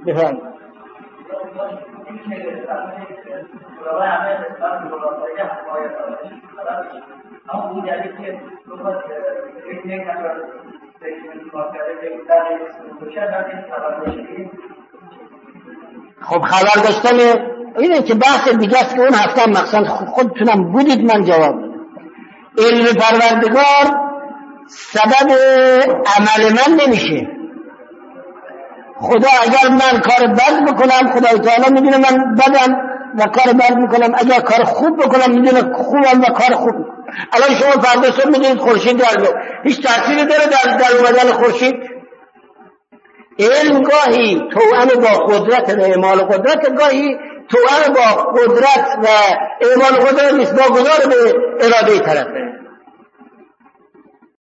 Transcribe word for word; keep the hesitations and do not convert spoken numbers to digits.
بفرمایید. خب خبر داشتن اینه که بحث دیگه است که اون هفته مقصد خودتونم بودید من جواب بدم. علم پروردگار سبب عمل من نمیشه. خدا اگر من کار بد بکنم خدای تعالی میدونه من بدم و کار بد میکنم، اگر کار خوب بکنم میدونه خوبم و کار خوب. الان شما فردا صبح میدونید خورشید در میاد، هیچ تأثیری داره در در اومدن خورشید؟ علم گاهی توأم با قدرت و اعمال قدرت، گاهی توأم با قدرت و اعمال قدرت نیست، با گذار به اراده طرفه.